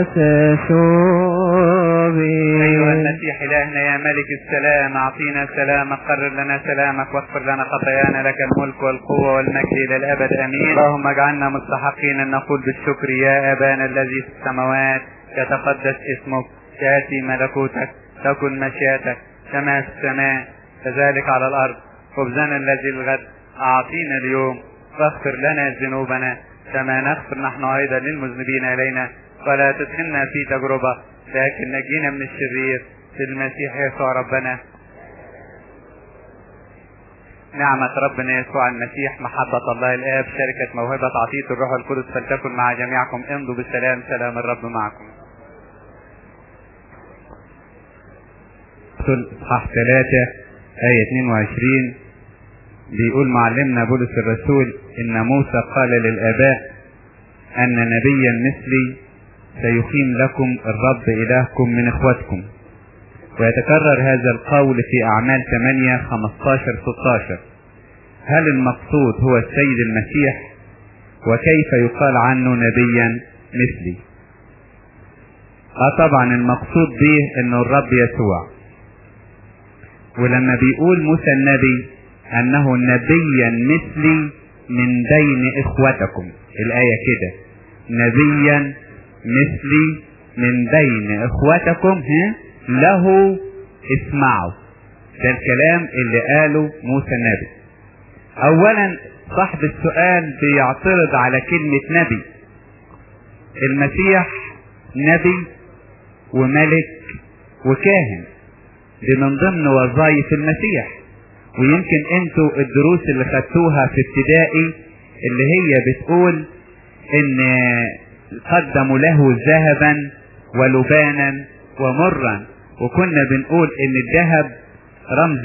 [SPEAKER 3] اسشوبي.
[SPEAKER 2] ايها المسيح الهنا يا ملك السلام اعطينا سلامك، قرر لنا سلامك واغفر لنا خطايانا، لك الملك والقوة والمجد الى الابد امين. اللهم اجعلنا مستحقين ان نقول بالشكر يا ابانا الذي في السماوات يتقدس اسمك، ياتي ملكوتك، تكن مشيئتك كما في السماء كذلك على الارض. خبزنا الذي الغد اعطينا اليوم، واغفر لنا ذنوبنا كما نغفر نحن ايضا للمذنبين الينا، ولا تدخلنا في تجربة لكن نجينا من الشرير في المسيح يسوع ربنا. نعمة ربنا يسوع المسيح، محبة الله الآب، شركة موهبة عطية الروح القدس فلتكن مع جميعكم. امضوا بالسلام، سلام الرب معكم.
[SPEAKER 1] اصحاح 3 آية 22 بيقول معلمنا بولس الرسول ان موسى قال للآباء ان نبيا مثلي سيقيم لكم الرب إلهكم من اخوتكم. ويتكرر هذا القول في اعمال 8:15-16. هل المقصود هو السيد المسيح؟ وكيف يقال عنه نبيا مثلي؟ طبعا المقصود به انه الرب يسوع. ولما بيقول موسى النبي انه نبيا مثلي من بين اخوتكم، الآية كده نبيا مثلي من بين اخوتكم له اسمعوا. ده الكلام اللي قاله موسى النبي. اولا صاحب السؤال بيعترض على كلمة نبي. المسيح نبي وملك وكاهن، دي من ضمن وظائف المسيح. ويمكن انتوا الدروس اللي خدتوها في ابتدائي اللي هي بتقول ان قدموا له ذهبا ولبانا ومرا، وكنا بنقول ان الذهب رمز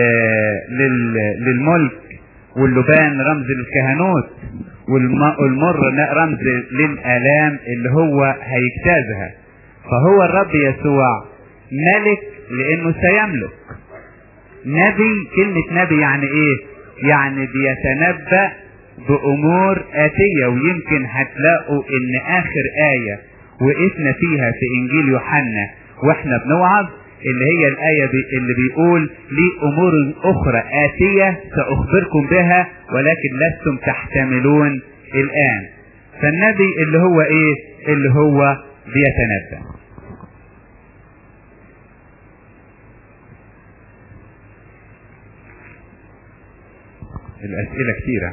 [SPEAKER 1] للملك، واللبان رمز للكهنوت، والمر رمز للآلام اللي هو هيجتازها. فهو الرب يسوع ملك لانه سيملك. نبي، كلمة نبي يعني ايه؟ يعني بيتنبأ بامور آتية. ويمكن هتلاقوا ان اخر آية وقفنا فيها في انجيل يوحنا واحنا بنوعظ اللي هي الآية اللي بيقول لي امور اخرى آتية ساخبركم بها ولكن لستم تحتملون الان. فالنبي اللي هو ايه؟ اللي هو بيتنبأ. الاسئلة كتيرة.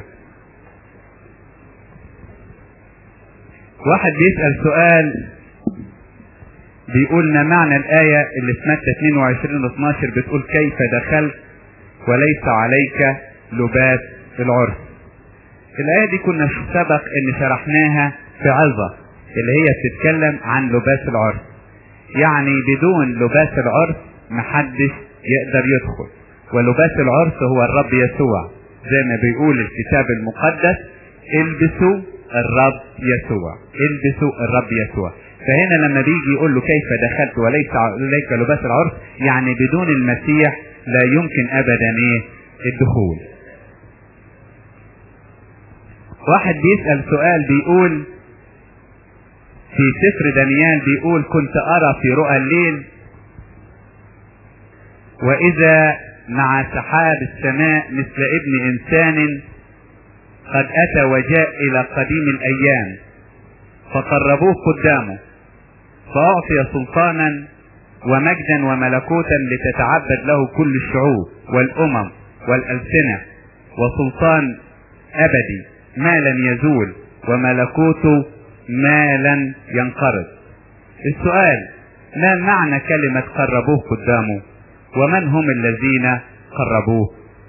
[SPEAKER 1] واحد بيسأل سؤال بيقول ما معنى الآية اللي في متى 22:12 بتقول كيف دخلت وليس عليك لباس العرس؟ الآية دي كنا سبق ان شرحناها في عظة اللي هي بتتكلم عن لباس العرس. يعني بدون لباس العرس محدش يقدر يدخل، ولباس العرس هو الرب يسوع زي ما بيقول الكتاب المقدس البسوا الرب يسوع، البسوا الرب يسوع. فهنا لما بيجي يقول له كيف دخلت وليس عليك لباس العرس يعني بدون المسيح لا يمكن ابدا ايه الدخول. واحد بيسأل سؤال بيقول في سفر دانيال بيقول كنت ارى في رؤى الليل واذا مع سحاب السماء مثل ابن انسان قد اتى وجاء الى قديم الايام فقربوه قدامه فاعطي سلطانا ومجدا وملكوتا لتتعبد له كل الشعوب والامم والالسنه، وسلطان ابدي ما لن يزول وملكوته ما لن ينقرض. السؤال ما معنى كلمة قربوه قدامه؟ ومن هم الذين قربوه؟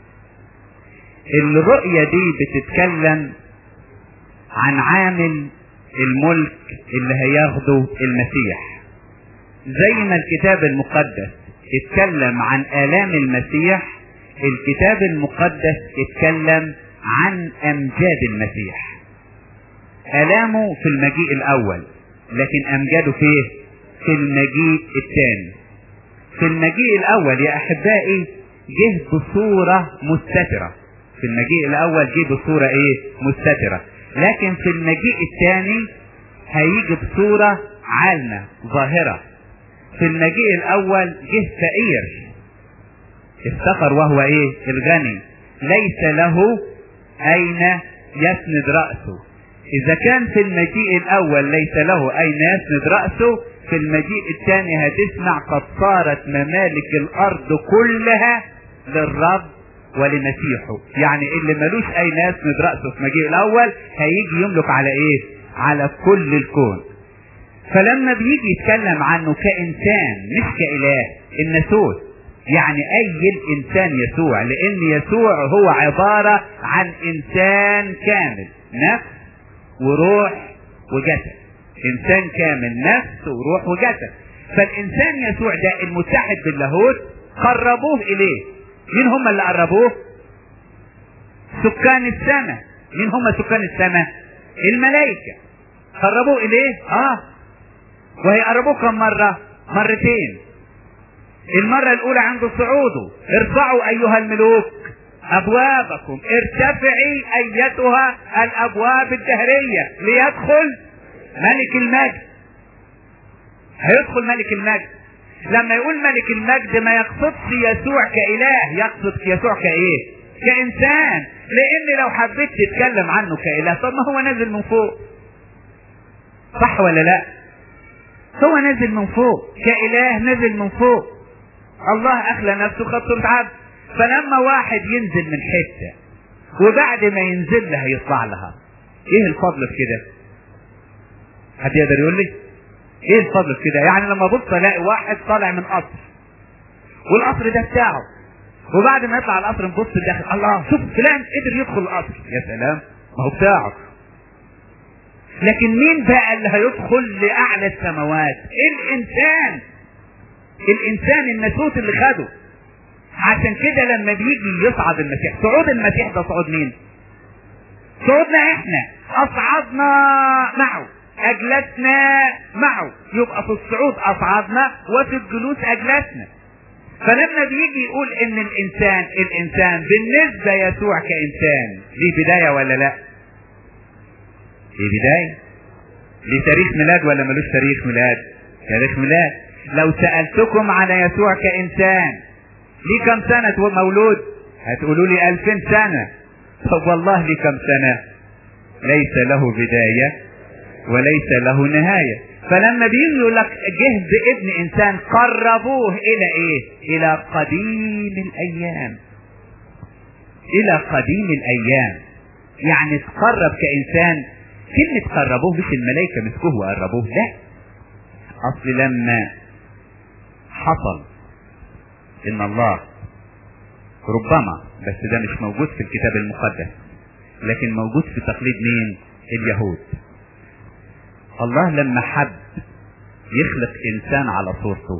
[SPEAKER 1] الرؤية دي بتتكلم عن عامل الملك اللي هياخده المسيح. زي ما الكتاب المقدس اتكلم عن آلام المسيح، الكتاب المقدس اتكلم عن أمجاد المسيح. آلامه في المجيء الأول، لكن أمجاده فيه في المجيء الثاني. في المجيء الأول يا أحبائي جه بصورة مستترة، في المجيء الأول جه بصورة إيه؟ مستترة. لكن في المجيء الثاني هيجي بصورة عالمة ظاهرة. في المجيء الأول جه فقير افتقر وهو إيه؟ الغني ليس له أين يسند رأسه. إذا كان في المجيء الأول ليس له أين يسند رأسه، في المجيء الثاني هتسمع قد صارت ممالك الأرض كلها للرب ولمسيحه. يعني اللي ملوش أين يسند رأسه في المجيء الأول هيجي يملك على إيه؟ على كل الكون. فلما بيجي يتكلم عنه كإنسان مش كإله، الناسوت يعني أي الإنسان يسوع، لأن يسوع هو عبارة عن إنسان كامل نفس وروح وجسد، إنسان كامل نفس وروح وجسد. فالإنسان يسوع ده المتحد باللاهوت قربوه إليه. مين هم اللي قربوه؟ سكان السماء. مين هم سكان السماء؟ الملائكة قربوه إليه. وهيقربوه كم مرة؟ مرتين. المرة الأولى عند صعوده ارفعوا أيها الملوك أبوابكم، ارتفعي أيتها الأبواب الدهرية ليدخل ملك المجد. هيدخل ملك المجد. لما يقول ملك المجد ما يقصدش يسوع كإله، يقصد يسوع كإيه؟ كإنسان. لأن لو حبيت تتكلم عنه كإله طب ما هو نازل من فوق، صح ولا لا؟ هو نازل من فوق كإله، نازل من فوق.
[SPEAKER 2] الله اخلى نفسه خد صورة عبد. فلما واحد ينزل من حتة وبعد ما ينزل لها يطلع لها، ايه الفضل في كده؟ حد يقدر يقول لي ايه الفضل في كده؟ يعني لما ابص الاقي واحد طالع من قصر والقصر ده بتاعه، وبعد ما يطلع القصر نبص داخل، الله شوف فلان قدر يدخل القصر، يا سلام ما هو بتاعه. لكن مين بقى اللي هيدخل لاعلى السماوات؟ الانسان الناسوت اللي خده. عشان كده لما بيجي يصعد المسيح، صعود المسيح ده صعود مين؟ صعودنا احنا، اصعدنا معه، اجلسنا معه. يبقى في الصعود اصعدنا وفي الجلوس اجلسنا. فلما بيجي يقول ان الانسان بالنسبة يسوع كانسان ليه بداية ولا لا؟ ليه بداية؟ ليه تاريخ ميلاد ولا ملوش تاريخ ميلاد؟ تاريخ ميلاد. لو سألتكم على يسوع كانسان ليه كم سنة مولود؟ هتقولوا لي 2000 سنة. طب والله ليه كم سنة؟ ليس له بداية وليس له نهاية. فلما بيجي يقول لك جه بابن انسان قربوه الى ايه؟ الى قديم الايام. الى قديم الايام يعني تقرب كانسان. كلمة قربوه مش الملائكة مسكوه وقربوه، لا. اصل لما حصل ان الله ربما، بس ده مش موجود في الكتاب المقدس لكن موجود في تقليد مين؟ اليهود. الله لما حب يخلق انسان على صورته،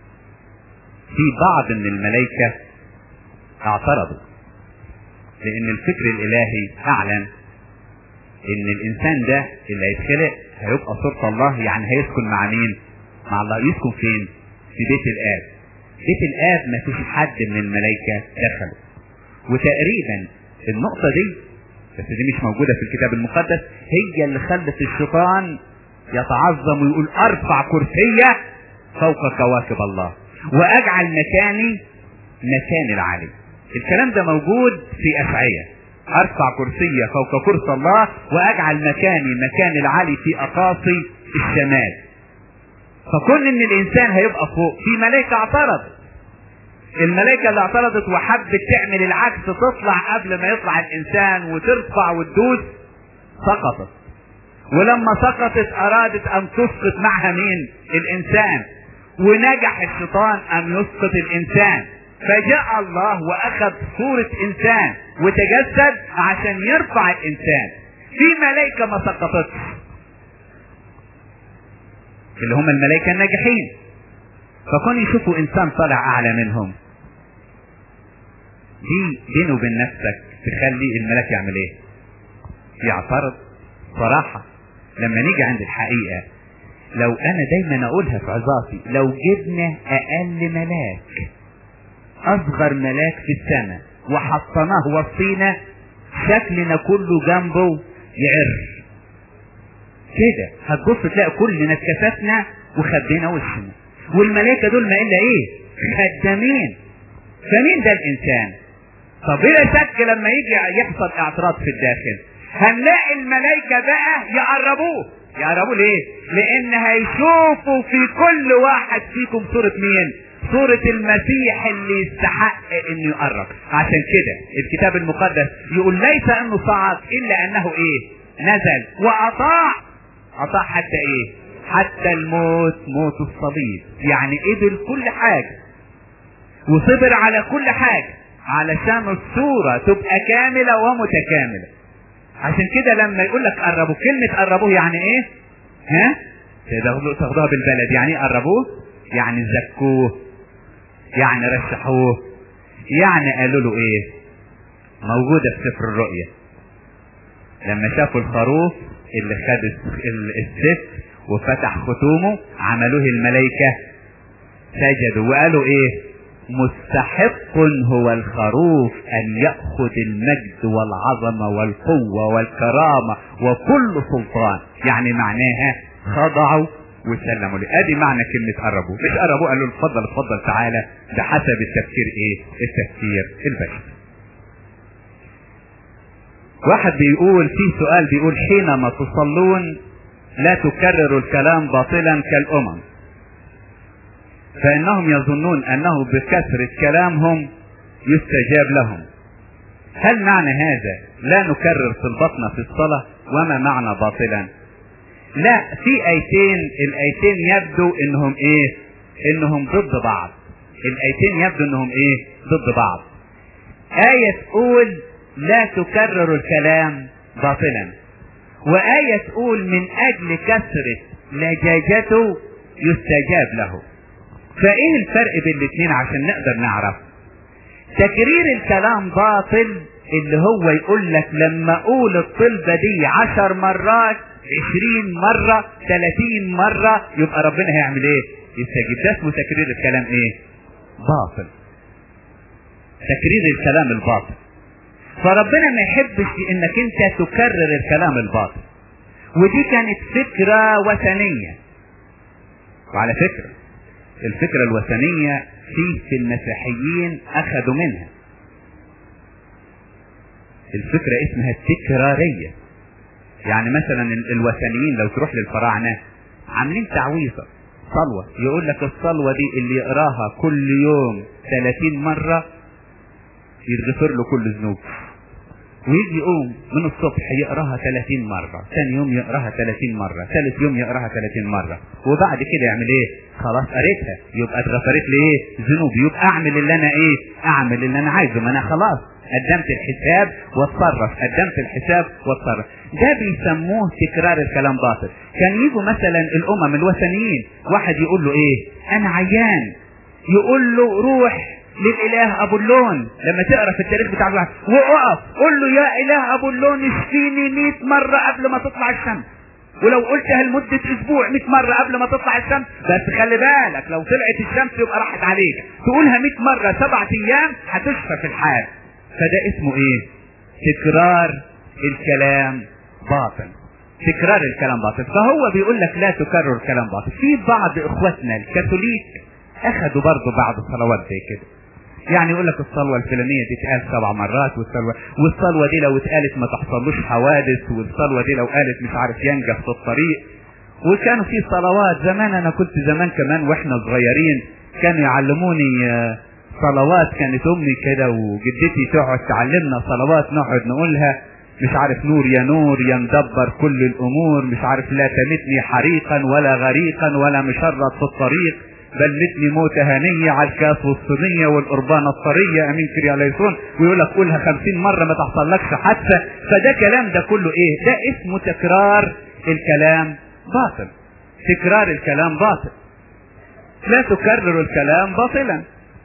[SPEAKER 2] في بعض من الملائكة اعترضوا، لان الفكر الالهي اعلن ان الانسان ده اللي هيتخلق هيبقى صورة الله، يعني هيسكن مع مين؟ مع الله. يسكن فين؟ في بيت الاب. بيت الاب ما فيش حد من الملائكة دخلوا. وتقريبا النقطة دي، بس دي مش موجودة في الكتاب المقدس، هي اللي خلت الشيطان يتعظم ويقول ارفع كرسية فوق كواكب الله واجعل مكاني مكان العلي. الكلام ده موجود في اشعياء، ارفع كرسية فوق كرسي الله واجعل مكاني مكان العلي في اقاصي الشمال. فكون ان الانسان هيبقى فوق، في ملائكة اعترضت. الملائكة اللي اعترضت وحبت تعمل العكس، تطلع قبل ما يطلع الانسان وترفع وتدوس، سقطت. ولما سقطت ارادت ان تسقط معها مين؟ الانسان. ونجح الشيطان ان يسقط الانسان، فجاء الله واخذ صورة انسان وتجسد عشان يرفع الانسان. في ملائكة ما سقطتش، اللي هم الملائكة الناجحين، فكون يشوفوا انسان طالع اعلى منهم، دي بينه وبين نفسك تخلي الملاك يعمل ايه؟ يعترض. صراحة لما نيجي عند الحقيقة، لو انا دايما اقولها في عظاتي، لو جبنا اقل ملاك، اصغر ملاك في السماء، وحطناه وسطينا، شكلنا كله جنبه يعر كده، هتبص تلاقي كلنا اتكسفنا وخبينا وشنا. والملائكة دول ما الا ايه؟ خدامين. فمين ده الانسان؟ طب بلا شك لما يجي يحصل اعتراض في الداخل، هنلاقي الملائكة بقى يقربوه ليه؟ لان هيشوفوا في كل واحد فيكم صورة مين؟ صورة المسيح اللي يستحق انه يقرب. عشان كده الكتاب المقدس يقول ليس انه صعد الا انه ايه؟ نزل واطاع حتى ايه؟ حتى الموت، موت الصليب. يعني قبل كل حاجة وصبر على كل حاجة علشان الصورة تبقى كاملة ومتكاملة. عشان كده لما يقول لك قربوا، كلمة قربوه يعني ايه؟ ها؟ تاخدوها بالبلد، يعني ايه قربوه؟ يعني زكوه، يعني رشحوه، يعني قالوا له ايه؟ موجودة في سفر الرؤيا لما شافوا الخروف اللي خد السفر وفتح ختومه، عملوه الملائكة سجدوا وقالوا ايه؟ مستحق هو الخروف ان يأخذ المجد والعظمة والقوة والكرامة وكل سلطان. يعني معناها خضعوا وسلموا لي. ادي معنى كلمة قربوا. مش قربوا قالوا اتفضل تعالى، ده حسب التفكير ايه؟ التفكير البشري. واحد بيقول فيه سؤال بيقول حينما تصلون لا تكرروا الكلام باطلا كالامم.
[SPEAKER 1] فإنهم يظنون أنه بكثرة كلامهم يستجاب لهم. هل معنى هذا لا نكرر في البطن في الصلاة؟ وما معنى باطلا؟ لا، في آيتين، الآيتين يبدو انهم ايه؟ انهم ضد بعض. الآيتين يبدو انهم ايه؟ ضد بعض. آية تقول لا تكرر الكلام باطلا، وآية تقول من أجل كثرة لجاجته يستجاب له. فايه الفرق بين الاثنين عشان نقدر نعرف؟ تكرير الكلام باطل اللي هو يقول لك لما اقول الطلبة دي 10 مرات 20 مرة 30 مرة يبقى ربنا هيعمل ايه؟ يستجيب. ده اسمه تكرير الكلام ايه؟ باطل. تكرير الكلام الباطل. فربنا ما يحبش انك انت تكرر الكلام الباطل. ودي كانت فكرة وثنية. وعلى فكرة الفكرة الوثنية في المسيحيين اخذوا منها. الفكرة اسمها التكرارية. يعني مثلا الوثنيين لو تروح للفراعنة عاملين تعويضة صلوة، يقول لك الصلوة دي اللي يقراها كل يوم 30 مرة يغفر له كل ذنوب. ويجي يقوم من الصبح يقراها 30 مرة، ثاني يوم يقراها 30 مرة، ثالث يوم يقراها 30 مرة، وبعد كده يعمل ايه؟ خلاص قريتها يبقى اتغفرت لي ايه؟ ذنوب. يبقى اعمل اللي انا ايه؟ اعمل اللي انا عايزه، ما انا خلاص قدمت الحساب واتصرف، قدمت الحساب واتصرف. ده بيسموه تكرار الكلام باطل. كان يجوا مثلا الامم الوثنيين واحد يقول له ايه؟ انا عيان، يقول له روح للاله ابولون. لما تقرا في التاريخ بتاع الواحد وقف قول له يا اله ابولون اشفيني 100 مرة قبل ما تطلع الشمس، ولو قلتها لمدة اسبوع 100 مرة قبل ما تطلع الشمس، بس خلي بالك لو طلعت الشمس يبقى راحت عليك، تقولها 100 مرة 7 ايام هتشفى في الحال. فده اسمه ايه؟ تكرار الكلام باطل. تكرار الكلام باطل. فهو بيقول لك لا تكرر الكلام باطل. في بعض اخواتنا الكاثوليك اخذوا برضه بعض الصلوات زي كده، يعني يقول لك الصلوة الفلانية دي تقال 7 مرات، والصلوة دي لو اتقالت ما تحصلوش حوادث، والصلوة دي لو قالت مش عارف ينجح في الطريق. وكانوا في صلوات زمان، انا كنت زمان كمان واحنا صغيرين كانوا يعلموني صلوات، كانت امي كده وجدتي تقعد تعلمنا صلوات نقعد نقولها، مش عارف نور يا نور يا مدبر كل الامور، مش عارف لا تمتني حريقا ولا غريقا ولا مشرد في الطريق، بل متني موتة هنية على الكاس والصينية والقربانة الطرية امين كريا عليسون، ويقول لك قولها 50 مرة ما تحصل لكش حادثة. فده كلام ده كله ايه؟ ده اسمه تكرار الكلام باطل. تكرار الكلام باطل. لا تكرر الكلام باطلا.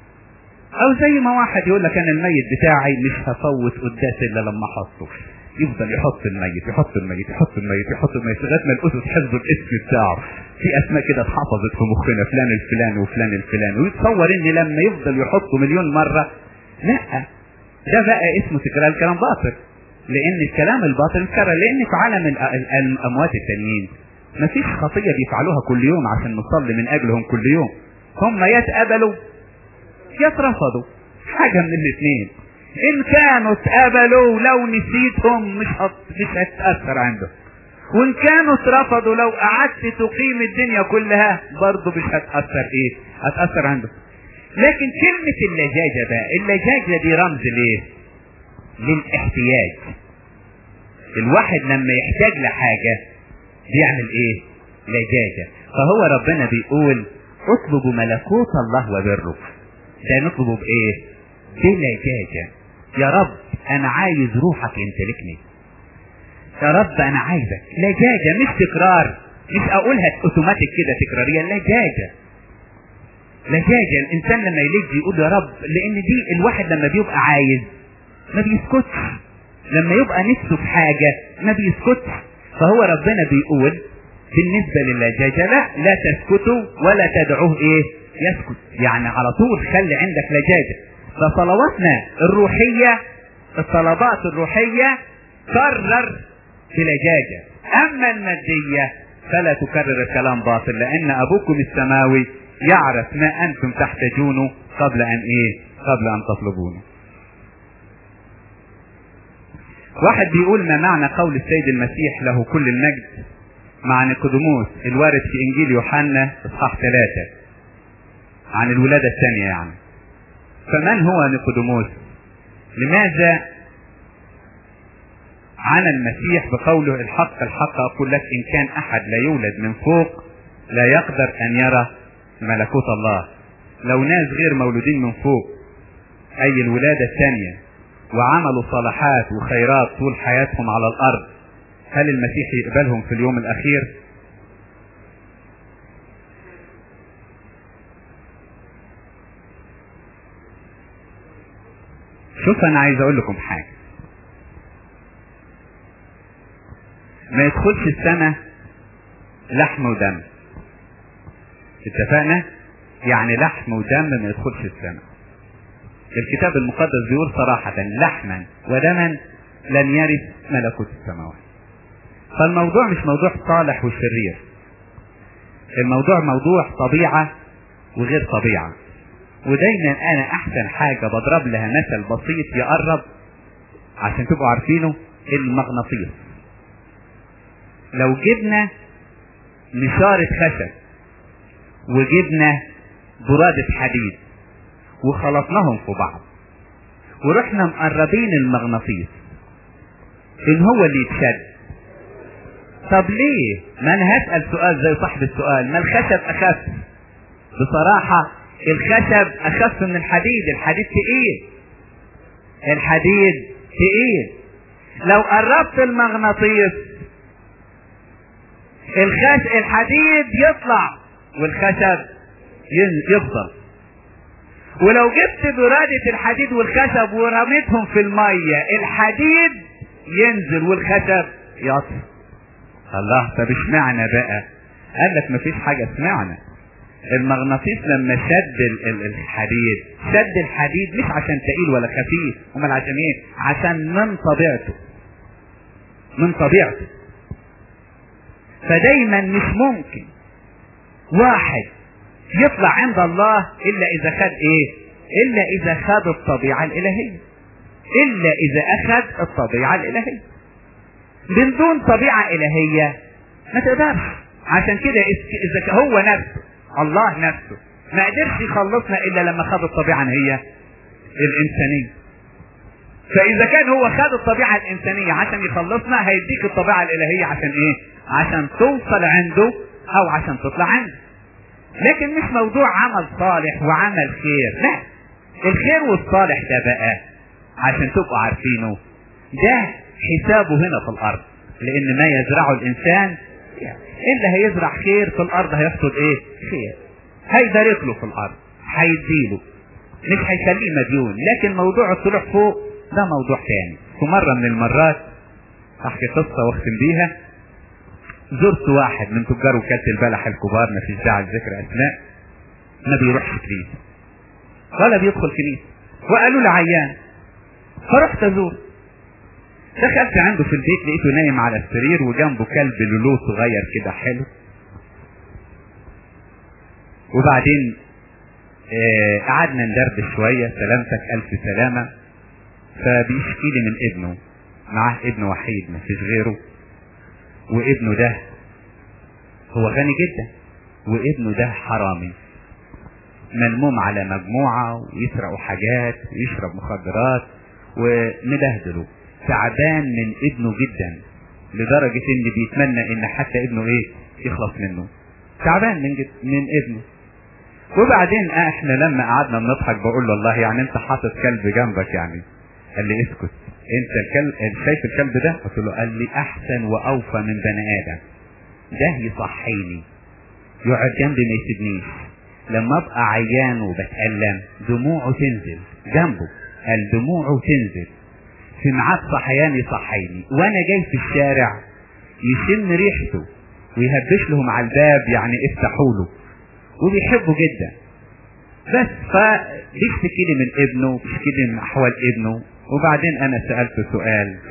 [SPEAKER 1] او زي ما واحد يقول لك انا الميت بتاعي مش هفوت قداس الا لما احطه، يفضل يحط الميت يحط الميت يحط الميت يحط الميت لغايه ما الاسس حفظوا الاسم بتاعه. في اسماء كده اتحفظت في مخنا، فلان الفلاني وفلان الفلاني، ويتصور ان لما يفضل يحطه مليون مره. لا، ده بقى اسمه تكرار الكلام باطل. لان الكلام الباطل اتكرر، لان في عالم الاموات التانيين مفيش خطيه بيفعلوها كل يوم عشان نصلي من اجلهم كل يوم. هم يتقبلوا يترفضوا، حاجه من الاثنين. ان كانوا اتقبلوا لو نسيتهم مش هتأثر عندهم، وان كانوا اترفضوا لو قعدت تقيم الدنيا كلها برضه مش هتأثر ايه؟ هتأثر عندهم. لكن كلمة اللجاجة بقى، اللجاجة دي رمز ليه؟ للاحتياج. الواحد لما يحتاج لحاجة بيعمل ايه؟ لجاجة. فهو ربنا بيقول اطلبوا ملكوت الله وبره. ده نطلبه بايه؟ بلجاجة. يا رب انا عايز روحك يمتلكني، يا رب انا عايزك. لجاجة مش تكرار، مش اقولها اوتوماتيك كده تكرارية. لجاجة. لجاجة. الانسان لما يلج يقول يا رب، لان دي الواحد لما بيبقى عايز ما بيسكتش، لما يبقى نفسه في حاجة ما بيسكتش. فهو ربنا بيقول بالنسبة للجاجة لا تسكتوا ولا تدعوه ايه؟ يسكت. يعني على طول خلي عندك لجاجة. فصلواتنا الروحية، الطلبات الروحية كرر بلجاجة. اما المادية فلا تكرر الكلام باطل، لان ابوكم السماوي يعرف ما انتم تحتاجونه قبل ان ايه؟ قبل ان تطلبونه. واحد بيقول ما معنى قول السيد المسيح له كل المجد مع نيقوديموس الوارد في انجيل يوحنا اصحاح 3؟ عن الولادة الثانية يعني. فمن هو نيقوديموس؟ لماذا عن المسيح بقوله الحق الحق أقول لك إن كان أحد لا يولد من فوق لا يقدر أن يرى ملكوت الله. لو ناس غير مولودين من فوق أي الولادة الثانية وعملوا صلاحات وخيرات طول حياتهم على الأرض، هل المسيح يقبلهم في اليوم الأخير؟ شوف أنا عايز أقول لكم حاجة، ما يدخلش السنة لحم ودم. اتفقنا؟ يعني لحم ودم ما يدخلش السنة. الكتاب المقدس بيقول صراحة لحما ودما لن يرث ملكوت السماوات. فالموضوع مش موضوع صالح وشرير، الموضوع موضوع طبيعة وغير طبيعة. ودايما انا احسن حاجة بضرب لها مثل بسيط يقرب عشان تبقوا عارفينه، المغناطيس. لو جبنا نشارة خشب وجبنا برادة حديد وخلطناهم في بعض ورحنا مقربين المغناطيس، ان هو اللي يتشد. طب ليه؟ ما انا هسأل سؤال زي صاحب السؤال، ما الخشب اخف؟ بصراحة الخشب اخف من الحديد. الحديد تقيل، الحديد تقيل. لو قربت المغناطيس الحديد يطلع والخشب يفضل. ولو جبت برادة الحديد والخشب ورميتهم في المية الحديد ينزل والخشب يطلع. الله، طب اشمعنى بقى؟ قال لك مفيش حاجة اسمعنا. المغناطيس لما شد الحديد، شد الحديد مش عشان تقيل ولا خفيف، امال عشان ايه؟ عشان من طبيعته، من طبيعته. فدايما مش ممكن واحد يطلع عند الله الا اذا خد ايه؟ الا اذا خد الطبيعة الالهية، الا اذا اخذ الطبيعة الالهية. من دون طبيعة الهية ما تقدرش. عشان كده اذا هو نفسه، الله نفسه ما قدرش يخلصنا الا لما خد الطبيعة هي الانسانية. فاذا كان هو خد الطبيعة الانسانية عشان يخلصنا، هيديك الطبيعة الالهية عشان ايه؟ عشان توصل عنده او عشان تطلع عنده. لكن مش موضوع عمل صالح وعمل خير، لا. الخير والصالح ده بقى عشان تبقوا عارفينه ده حسابه هنا في الارض، لان ما يزرعه الانسان اللي هيزرع خير في الارض هيحصد ايه؟ خير. هيبارك له في الارض، هيديله، مش هيخليه مديون. لكن موضوع الطلوع فوق ده موضوع تاني. في مرة من المرات احكي قصة واختم بيها. زرت واحد من تجار وكالة البلح الكبار، ما فيش داعي لذكر اسماء، ما بيروحش كنيسة ولا بيدخل كنيسة، وقالوا له عيان. فرحت ازور، دخلت عنده في البيت لقيته نايم على السرير وجنبه كلب لولو صغير كده حلو. وبعدين قعدنا ندردش شوية، سلامتك الف سلامة. فبيشكي لي من ابنه، معاه ابن وحيد ما فيش غيره، وابنه ده هو غني جدا، وابنه ده حرامي ملموم على مجموعة ويسرقوا حاجات ويشرب مخدرات ومبهدله. تعبان من ابنه جدا لدرجة ان بيتمنى ان حتى ابنه ايه؟ يخلص منه. تعبان من ابنه. وبعدين احنا لما قعدنا بنضحك بقول له الله يعني انت حاطط كلب جنبك يعني؟ قال لي اسكت، انت شايف الكلب ده؟ قلت له. قال لي احسن واوفى من بني ادم، ده يصحيني يقعد جنبي ما يسيبنيش، لما ابقى عيان وبتألم دموعه تنزل جنبه. قال دموعه تنزل في ميعاد صحيان يصحيني، وانا جاي في الشارع يشم ريحته ويهبش لهم على الباب يعني افتحوا له، وبيحبه جدا. بس فبيشتكي لي من ابنه، بيشتكي لي من احوال ابنه. وبعدين انا سألته سؤال